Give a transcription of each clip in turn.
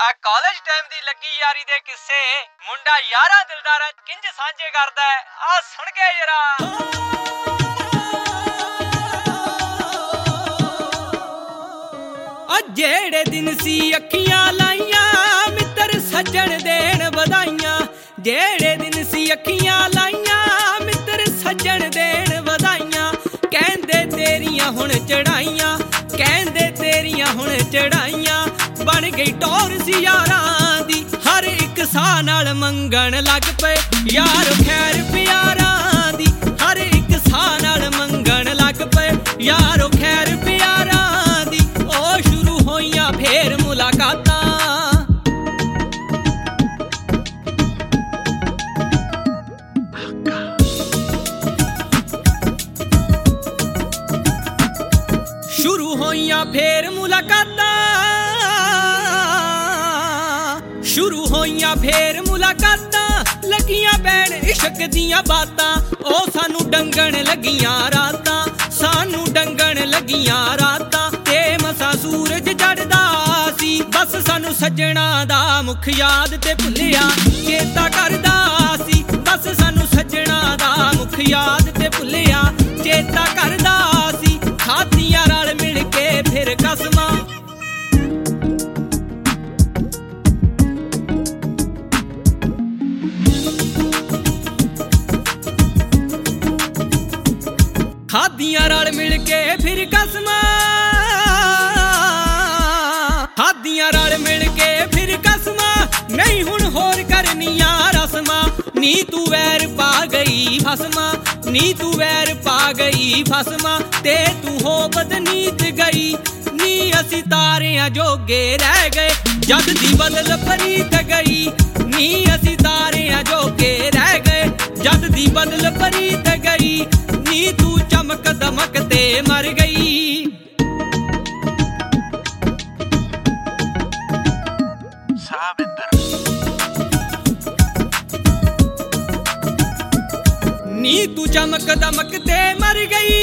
ਆ college time ਦੀ ਲੱਗੀ ਯਾਰੀ ਦੇ ਕਿੱਸੇ ਮੁੰਡਾ ਯਾਰਾਂ ਦਿਲਦਾਰਾਂ ਕਿੰਜ ਸਾਂਝੇ ਕਰਦਾ ਆ ਸੁਣ ਕੇ ਜਰਾ ਜਿਹੜੇ ਦਿਨ ਸੀ ਅੱਖੀਆਂ ਲਾਈਆਂ ਮਿੱਤਰ ਸੱਜਣ ਦੇਣ ਵਧਾਈਆਂ ਜਿਹੜੇ ਦਿਨ ਸੀ ਅੱਖੀਆਂ ਲਾਈਆਂ ਮਿੱਤਰ ਸੱਜਣ ਦੇਣ ਵਧਾਈਆਂ ਕਹਿੰਦੇ ਤੇਰੀਆਂ ਹੁਣ ਚੜਾਈਆਂ ਕਹਿੰਦੇ ਤੇਰੀਆਂ ਹੁਣ ਚੜਾਈਆਂ ਬਣ ਗਈ ਟੌਰ ਸੀ ਯਾਰਾਂ ਦੀ ਹਰ ਇੱਕ ਸਾਹ ਨਾਲ ਮੰਗਣ ਲੱਗ ਪਏ ਯਾਰ ਖੈਰ ਪਿਆਰਾਂ ਦੀ ਹਰ ਇੱਕ ਸਾਹ ਨਾਲ ਮੰਗਣ ਲੱਗ ਪਏ ਯਾਰੋ ਖੈਰ ਪਿਆਰਾਂ ਦੀ ਉਹ ਸ਼ੁਰੂ ਹੋਈਆਂ ਫੇਰ ਮੁਲਾਕਾਤਾਂ ਸ਼ੁਰੂ ਹੋਈਆਂ ਫੇਰ ਮੁਲਾਕਾਤਾਂ ਸ਼ੁਰੂ ਹੋਈਆਂ ਫੇਰ ਮੁਲਾਕਾਤਾਂ ਲੱਗੀਆਂ ਪੈਣ ਇਸ਼ਕ ਦੀਆਂ ਬਾਤਾਂ ਉਹ ਸਾਨੂੰ ਡੰਗਣ ਲੱਗੀਆਂ ਰਾਤਾਂ ਸਾਨੂੰ ਡੰਗਣ ਲੱਗੀਆਂ ਰਾਤਾਂ ਤੇ ਮਸਾਂ ਸੂਰਜ ਚੜ੍ਹਦਾ ਸੀ ਬਸ ਸਾਨੂੰ ਸੱਜਣਾ ਦਾ ਮੁਖ ਯਾਦ ਤੇ ਭੁੱਲਿਆ ਚੇਤਾ ਕਰਦਾ ਸੀ ਬਸ ਸਾਨੂੰ ਸੱਜਣਾ ਦਾ ਮੁਖ ਯਾਦ ਤੇ ਭੁੱਲਿਆ ਚੇਤਾ ਕਰਦਾ ਸੀ ਖਾਧੀਆਂ ਰਲ ਮਿਲ ਕੇ ਫਿਰ ਕਸਮਾਂ ਖਾਧੀਆਂ ਰਲ ਮਿਲ ਕੇ ਫਿਰ ਕਸਮਾਂ ਖਾਧੀਆਂ ਰਲ ਮਿਲ ਕੇ ਫਿਰ ਕਸਮਾਂ ਨਹੀਂ ਹੁਣ ਹੋਰ ਕਰਨੀਆਂ ਰਸਮਾਂ ਨੀ ਤੂੰ ਵੈਰ ਪਾ ਗਈ ਫਸਮਾਂ ਨੀ ਤੂੰ ਵੈਰ ਪਾ ਗਈ ਫਸਮਾਂ ਤੇ ਤੂੰ ਹੋ ਬਦਨੀਤ ਗਈ ਨੀ ਅਸੀਂ ਤਾਰਿਆਂ ਜੋਗੇ ਰਹਿ ਗਏ ਜਦ ਦੀ ਬਦਲ ਪਰੀਤ ਗਈ ਨੀ ਅਸੀਂ ਤਾਰਿਆਂ ਜੋਗੇ ਰਹਿ ਗਏ ਜਦ ਦੀ ਬਦਲ ਪਰੀਤ ਗਈ ਨੀ ਤੂੰ ਚਮਕ ਦਮਕ ਤੇ ਮਰ ਗਈ ਨੀ ਤੂੰ ਚਮਕ ਦਮਕ ਤੇ ਮਰ ਗਈ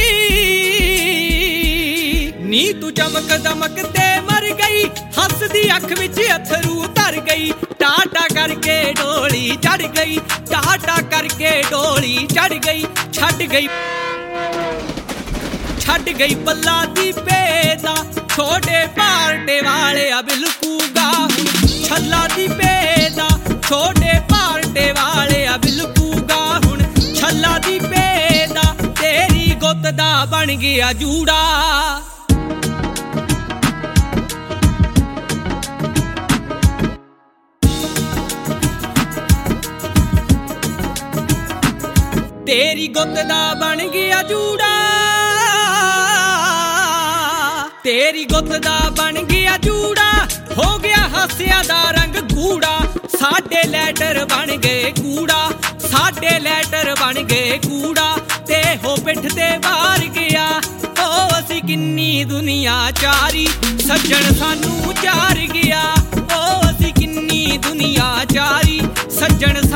ਨੀ ਤੂੰ ਚਮਕ ਦਮਕ ਤੇ ਮਰ ਗਈ ਹੱਸਦੀ ਅੱਖ ਵਿੱਚ ਅਥਰੂ ਧਰ ਗਈ ਟਾਟਾ ਕਰਕੇ ਡੋਲੀ ਚੜ ਗਈ ਟਾਟਾ ਕਰਕੇ ਡੋਲੀ ਚੜ ਗਈ ਛੱਡ ਗਈ ਪੱਲਾ ਦੀ ਪੇਦਾ ਛੋਟੇ ਭਾਰਟੇ ਵਾਲੇ ਆ ਬਿਲਕੂਗਾ ਹੁਣ ਛੱਲਾ ਦੀ ਪੇਦਾ ਛੋਟੇ ਭਾਰਟੇ ਵਾਲੇ ਆ ਬਿਲਕੂਗਾ ਹੁਣ ਛੱਲਾ ਦੀ ਪੇਦਾ ਤੇਰੀ ਗੁੱਤ ਦਾ ਬਣ ਗਿਆ ਜੂੜਾ ਤੇਰੀ ਗੁੱਤ ਦਾ ਬਣ ਗਿਆ ਜੂੜਾ ਤੇਰੀ ਗੁੱਤ ਦਾ ਬਣ ਗਿਆ ਜੂੜਾ ਹੋ ਗਿਆ ਹਾਸਿਆਂ ਦਾ ਰੰਗ ਗੂੜਾ ਸਾਡੇ ਲੈਟਰ ਬਣ ਗਏ ਕੂੜਾ ਸਾਡੇ ਲੈਟਰ ਬਣ ਗਏ ਕੂੜਾ ਤੇ ਹੋ ਪਿੱਠ ਤੇ ਵਾਰ ਗਿਆ ਉਹ ਅਸੀਂ ਕਿੰਨੀ ਦੁਨੀਆ ਚਾਰੀ ਸੱਜਣ ਸਾਨੂੰ ਚਾਰ ਗਿਆ ਉਹ ਅਸੀਂ ਕਿੰਨੀ ਦੁਨੀਆ ਚਾਰੀ ਸੱਜਣ